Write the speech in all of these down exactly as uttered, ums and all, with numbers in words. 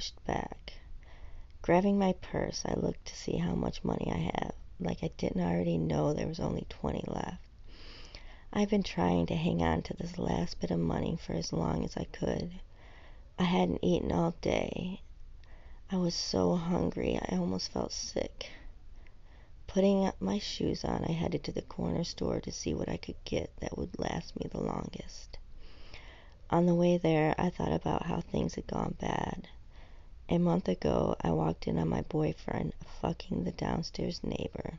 pushed back. Grabbing my purse, I looked to see how much money I had, like I didn't already know there was only twenty left. I've been trying to hang on to this last bit of money for as long as I could. I hadn't eaten all day. I was so hungry, I almost felt sick. Putting my shoes on, I headed to the corner store to see what I could get that would last me the longest. On the way there, I thought about how things had gone bad. A month ago, I walked in on my boyfriend fucking the downstairs neighbor.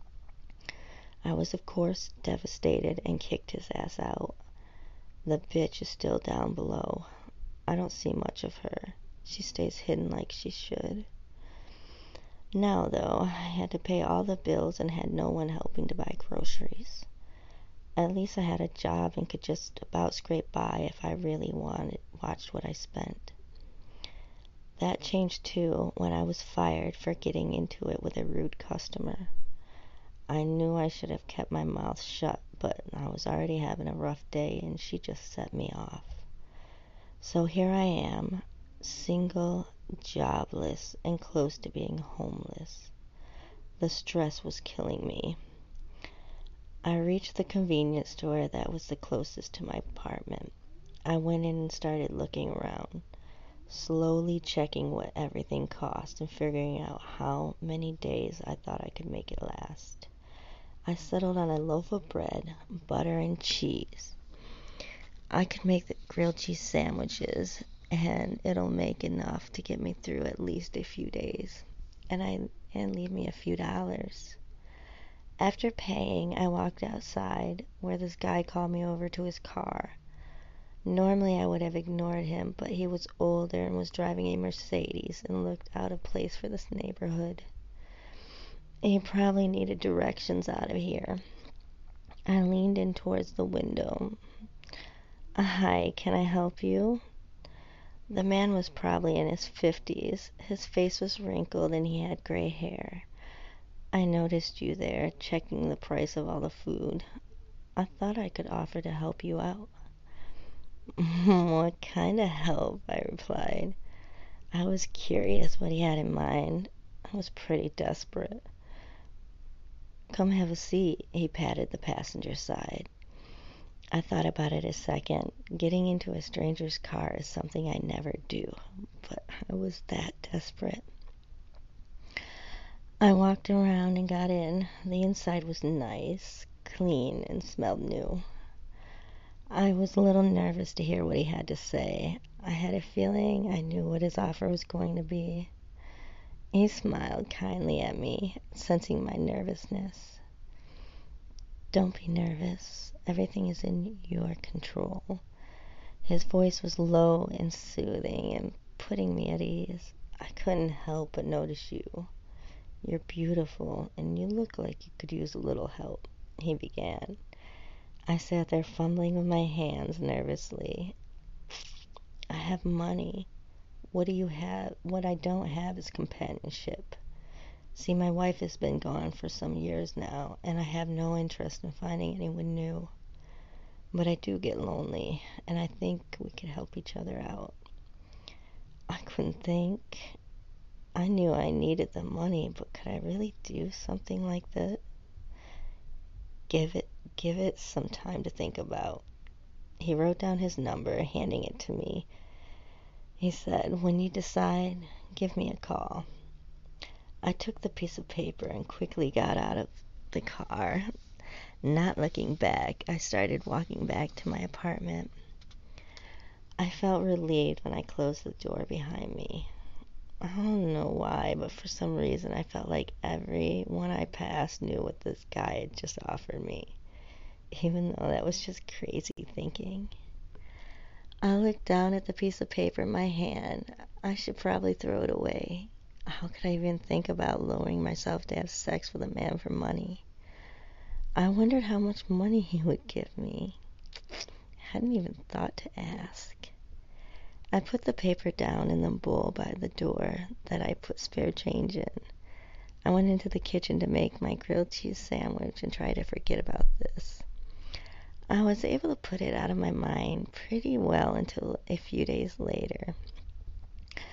I was, of course, devastated and kicked his ass out. The bitch is still down below. I don't see much of her. She stays hidden like she should. Now, though, I had to pay all the bills and had no one helping to buy groceries. At least I had a job and could just about scrape by if I really wanted, watched what I spent. That changed too when I was fired for getting into it with a rude customer. I knew I should have kept my mouth shut, but I was already having a rough day and she just set me off. So here I am, single, jobless, and close to being homeless. The stress was killing me. I reached the convenience store that was the closest to my apartment. I went in and started looking around, slowly checking what everything cost and figuring out how many days I thought I could make it last. I settled on a loaf of bread, butter, and cheese. I could make the grilled cheese sandwiches, and it'll make enough to get me through at least a few days, and I and leave me a few dollars. After paying, I walked outside, where this guy called me over to his car. Normally, I would have ignored him, but he was older and was driving a Mercedes and looked out of place for this neighborhood. He probably needed directions out of here. I leaned in towards the window. "Hi, can I help you?" The man was probably in his fifties. His face was wrinkled and he had gray hair. "I noticed you there, checking the price of all the food. I thought I could offer to help you out." "What kind of help?" I replied. I was curious what he had in mind. I was pretty desperate. "Come have a seat." He patted the passenger side. I thought about it a second. Getting into a stranger's car is something I never do, but I was that desperate. I walked around and got in. The inside was nice, clean, and smelled new. I was a little nervous to hear what he had to say. I had a feeling I knew what his offer was going to be. He smiled kindly at me, sensing my nervousness. "Don't be nervous. Everything is in your control." His voice was low and soothing and putting me at ease. "I couldn't help but notice you. You're beautiful, and you look like you could use a little help," he began. I sat there fumbling with my hands nervously. "I have money. What do you have? What I don't have is companionship. See, my wife has been gone for some years now, and I have no interest in finding anyone new. But I do get lonely, and I think we could help each other out." I couldn't think. I knew I needed the money, but could I really do something like that? Give it, give it some time to think about. He wrote down his number, handing it to me. He said, "When you decide, give me a call." I took the piece of paper and quickly got out of the car. Not looking back, I started walking back to my apartment. I felt relieved when I closed the door behind me. I don't know why, but for some reason I felt like everyone I passed knew what this guy had just offered me, even though that was just crazy thinking. I looked down at the piece of paper in my hand. I should probably throw it away. How could I even think about lowering myself to have sex with a man for money? I wondered how much money he would give me. I hadn't even thought to ask. I put the paper down in the bowl by the door that I put spare change in. I went into the kitchen to make my grilled cheese sandwich and try to forget about this. I was able to put it out of my mind pretty well until a few days later.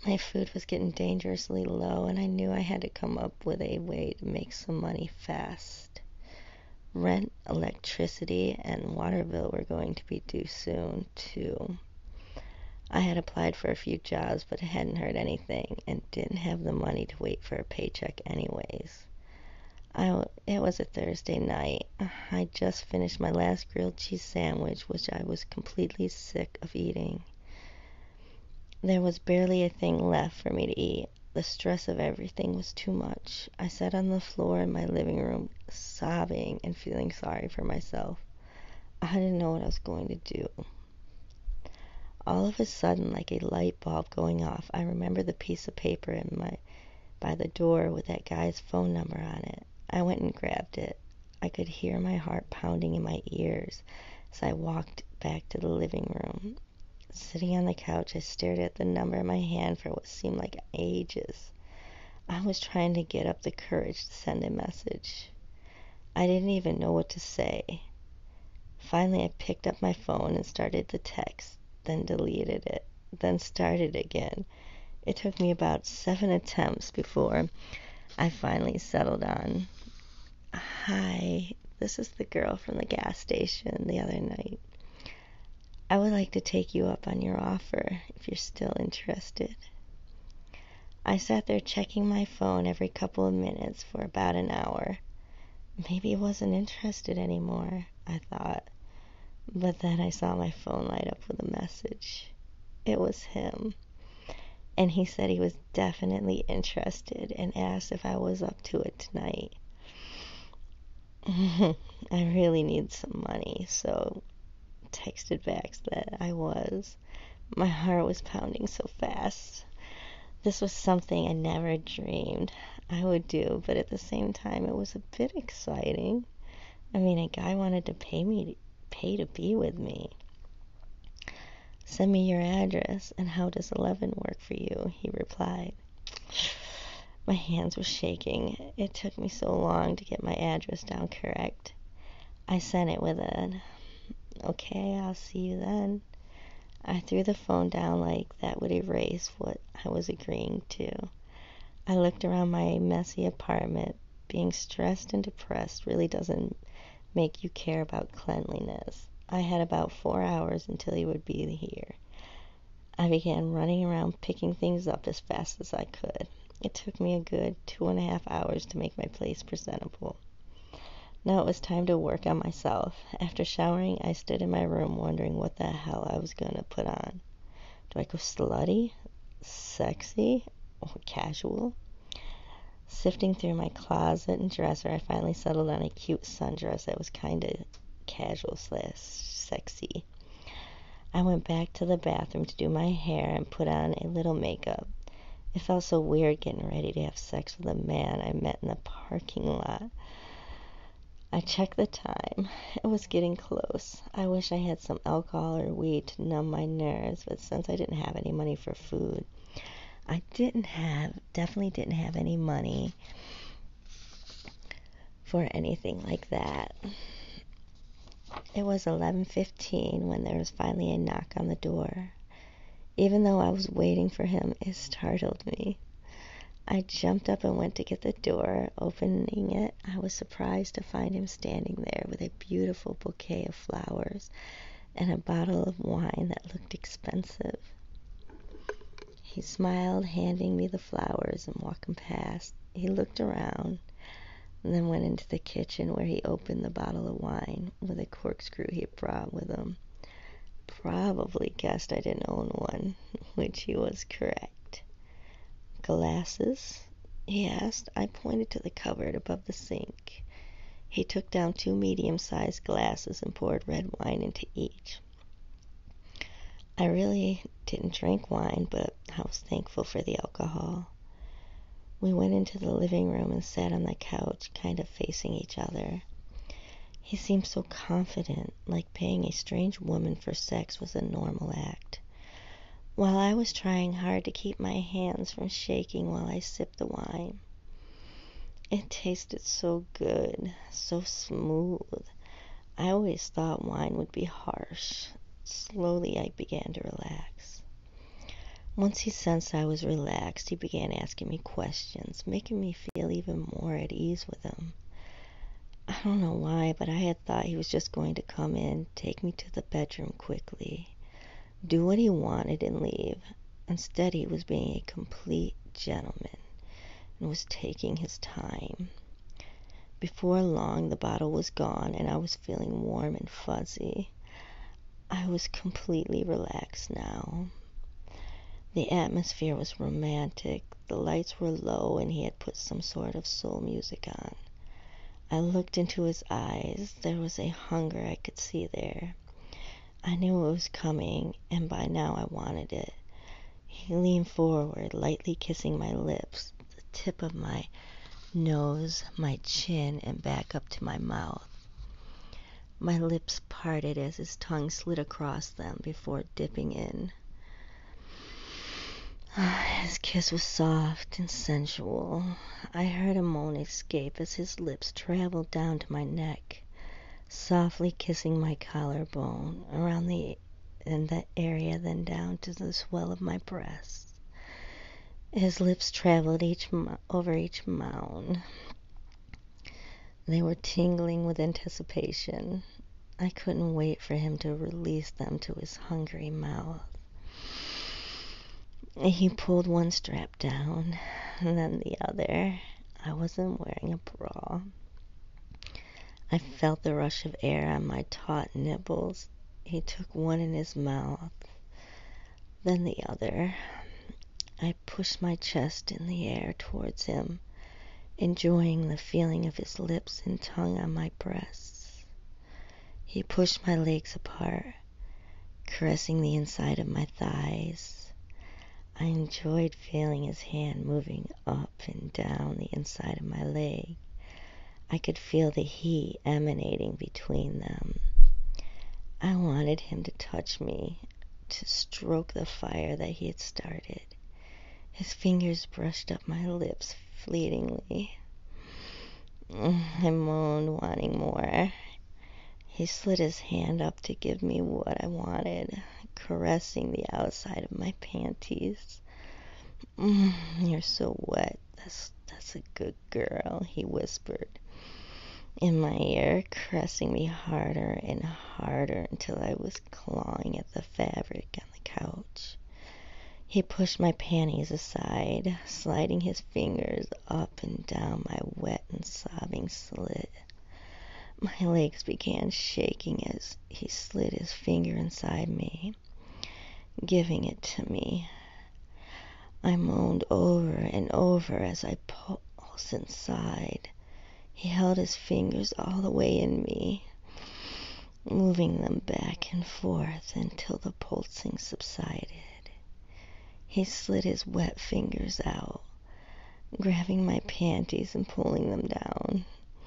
My food was getting dangerously low, and I knew I had to come up with a way to make some money fast. Rent, electricity, and water bill were going to be due soon, too. I had applied for a few jobs, but hadn't heard anything, and didn't have the money to wait for a paycheck anyways. I, it was a Thursday night. I just finished my last grilled cheese sandwich, which I was completely sick of eating. There was barely a thing left for me to eat. The stress of everything was too much. I sat on the floor in my living room, sobbing and feeling sorry for myself. I didn't know what I was going to do. All of a sudden, like a light bulb going off, I remember the piece of paper in my by the door with that guy's phone number on it. I went and grabbed it. I could hear my heart pounding in my ears as I walked back to the living room. Sitting on the couch, I stared at the number in my hand for what seemed like ages. I was trying to get up the courage to send a message. I didn't even know what to say. Finally, I picked up my phone and started the text, then deleted it, then started again. It took me about seven attempts before I finally settled on, "Hi, this is the girl from the gas station the other night. I would like to take you up on your offer if you're still interested." I sat there checking my phone every couple of minutes for about an hour. Maybe he wasn't interested anymore, I thought. But then I saw my phone light up with a message. It was him. And he said he was definitely interested and asked if I was up to it tonight. I really need some money, so texted back that I was. My heart was pounding so fast. This was something I never dreamed I would do, but at the same time it was a bit exciting. I mean, a guy wanted to pay me pay to be with me. "Send me your address, and how does eleven work for you?" he replied. My hands were shaking. It took me so long to get my address down correct. I sent it with an, "Okay, I'll see you then." I threw the phone down like that would erase what I was agreeing to. I looked around my messy apartment. Being stressed and depressed really doesn't make you care about cleanliness. I had about four hours until he would be here. I began running around picking things up as fast as I could. It took me a good two and a half hours to make my place presentable. Now it was time to work on myself. After showering, I stood in my room wondering what the hell I was going to put on. Do I go slutty, sexy, or casual? Sifting through my closet and dresser, I finally settled on a cute sundress that was kind of casual slash sexy. I went back to the bathroom to do my hair and put on a little makeup. It felt so weird getting ready to have sex with a man I met in the parking lot. I checked the time. It was getting close. I wish I had some alcohol or weed to numb my nerves, but since I didn't have any money for food, I didn't have, definitely didn't have any money for anything like that. It was eleven fifteen when there was finally a knock on the door. Even though I was waiting for him, it startled me. I jumped up and went to get the door. Opening it, I was surprised to find him standing there with a beautiful bouquet of flowers and a bottle of wine that looked expensive. He smiled, handing me the flowers and walking past. He looked around and then went into the kitchen where he opened the bottle of wine with a corkscrew he had brought with him. Probably guessed I didn't own one, which he was correct. "Glasses?" he asked. I pointed to the cupboard above the sink. He took down two medium-sized glasses and poured red wine into each. I really didn't drink wine, but I was thankful for the alcohol. We went into the living room and sat on the couch, kind of facing each other. He seemed so confident, like paying a strange woman for sex was a normal act, while I was trying hard to keep my hands from shaking while I sipped the wine. It tasted so good, so smooth. I always thought wine would be harsh. Slowly I began to relax. Once he sensed I was relaxed, he began asking me questions, making me feel even more at ease with him. I don't know why, but I had thought he was just going to come in, take me to the bedroom quickly, do what he wanted, and leave. Instead, he was being a complete gentleman and was taking his time. Before long, the bottle was gone, and I was feeling warm and fuzzy. I was completely relaxed now. The atmosphere was romantic. The lights were low, and he had put some sort of soul music on. I looked into his eyes. There was a hunger I could see there. I knew it was coming, and by now I wanted it. He leaned forward, lightly kissing my lips, the tip of my nose, my chin, and back up to my mouth. My lips parted as his tongue slid across them before dipping in. His kiss was soft and sensual. I heard a moan escape as his lips traveled down to my neck, softly kissing my collarbone, around the in that area, then down to the swell of my breasts. His lips traveled each over each mound. They were tingling with anticipation. I couldn't wait for him to release them to his hungry mouth. He pulled one strap down, and then the other. I wasn't wearing a bra. I felt the rush of air on my taut nipples. He took one in his mouth, then the other. I pushed my chest in the air towards him, enjoying the feeling of his lips and tongue on my breasts. He pushed my legs apart, caressing the inside of my thighs. I enjoyed feeling his hand moving up and down the inside of my leg. I could feel the heat emanating between them. I wanted him to touch me, to stroke the fire that he had started. His fingers brushed up my lips fleetingly. I moaned, wanting more. He slid his hand up to give me what I wanted, caressing the outside of my panties. Mm, "You're so wet. That's, that's a good girl," he whispered in my ear, caressing me harder and harder until I was clawing at the fabric on the couch. He pushed my panties aside, sliding his fingers up and down my wet and sobbing slit. My legs began shaking as he slid his finger inside me, giving it to me. I moaned over and over as I pulsed inside. He held his fingers all the way in me, moving them back and forth until the pulsing subsided. He slid his wet fingers out, grabbing my panties and pulling them down.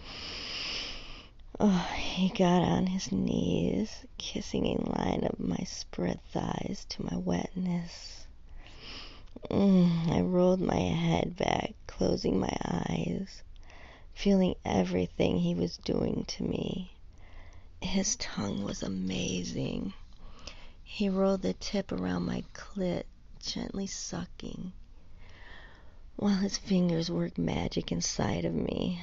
Oh, he got on his knees, kissing a line of my spread thighs to my wetness. Mm, I rolled my head back, closing my eyes, feeling everything he was doing to me. His tongue was amazing. He rolled the tip around my clit, gently sucking, while his fingers worked magic inside of me.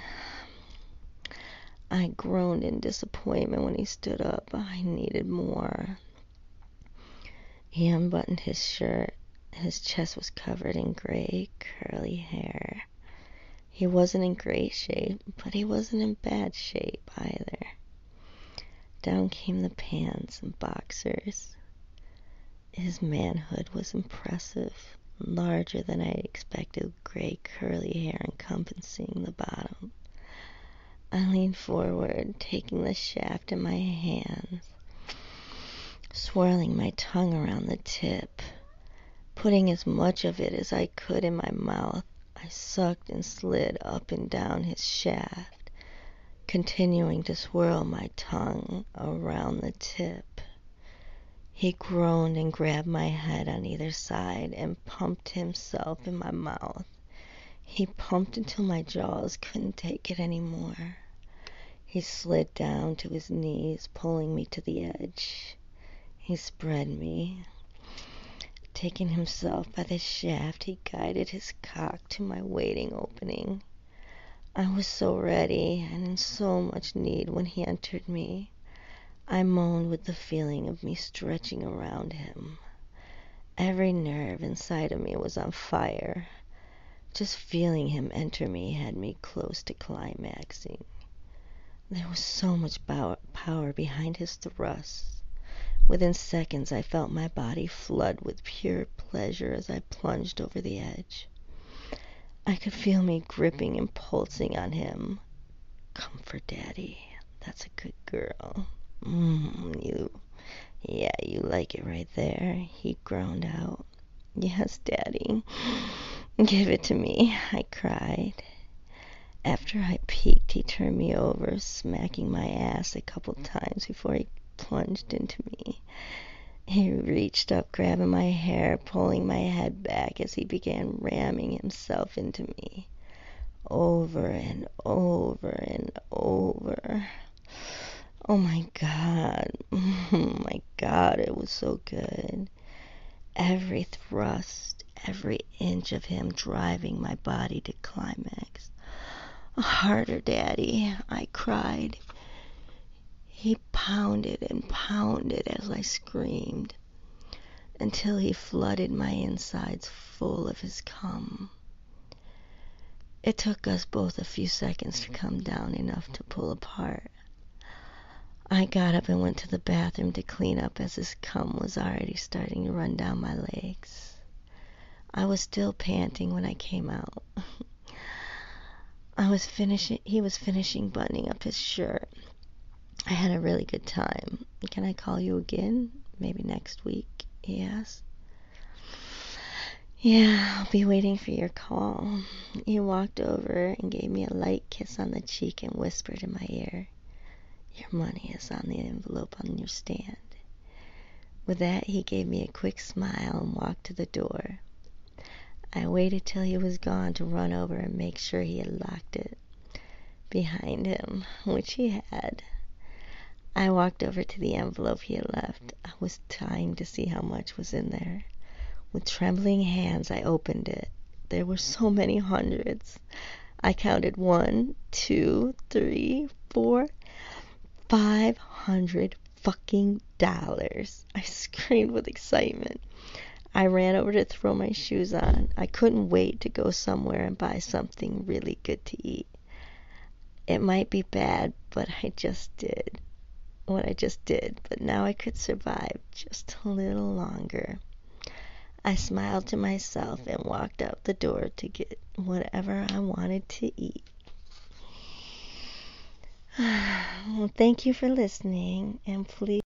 I groaned in disappointment when he stood up. I needed more. He unbuttoned his shirt. His chest was covered in gray, curly hair. He wasn't in great shape, but he wasn't in bad shape either. Down came the pants and boxers. His manhood was impressive, larger than I expected, gray curly hair encompassing the bottom. I leaned forward, taking the shaft in my hands, swirling my tongue around the tip, putting as much of it as I could in my mouth. I sucked and slid up and down his shaft, continuing to swirl my tongue around the tip. He groaned and grabbed my head on either side and pumped himself in my mouth. He pumped until my jaws couldn't take it anymore. He slid down to his knees, pulling me to the edge. He spread me, Taking himself by the shaft, he guided his cock to my waiting opening. I was so ready and in so much need when he entered me. I moaned with the feeling of me stretching around him. Every nerve inside of me was on fire. Just feeling him enter me had me close to climaxing. There was so much power behind his thrusts. Within seconds, I felt my body flood with pure pleasure as I plunged over the edge. I could feel me gripping and pulsing on him. Comfort, Daddy. That's a good girl. Mmm, you. Yeah, you like it right there, he groaned out. Yes, Daddy. Give it to me, I cried. After I peeked, he turned me over, smacking my ass a couple times before he plunged into me. He reached up, grabbing my hair, pulling my head back as he began ramming himself into me. Over and over and over. Oh my God. Oh my God, it was so good. Every thrust, every inch of him driving my body to climax. Harder, Daddy, I cried. He pounded and pounded as I screamed, until he flooded my insides full of his cum. It took us both a few seconds to come down enough to pull apart. I got up and went to the bathroom to clean up as his cum was already starting to run down my legs. I was still panting when I came out. I was finishing, he was finishing buttoning up his shirt. I had a really good time. Can I call you again? Maybe next week, he asked. Yeah, I'll be waiting for your call. He walked over and gave me a light kiss on the cheek and whispered in my ear, your money is on the envelope on your stand. With that, he gave me a quick smile and walked to the door. I waited till he was gone to run over and make sure he had locked it behind him, which he had. I walked over to the envelope he had left. I was dying to see how much was in there. With trembling hands, I opened it. There were so many hundreds. I counted one, two, three, four, five hundred fucking dollars. I screamed with excitement. I ran over to throw my shoes on. I couldn't wait to go somewhere and buy something really good to eat. It might be bad, but I just did what I just did, but now I could survive just a little longer. I smiled to myself and walked out the door to get whatever I wanted to eat. Well, thank you for listening, and please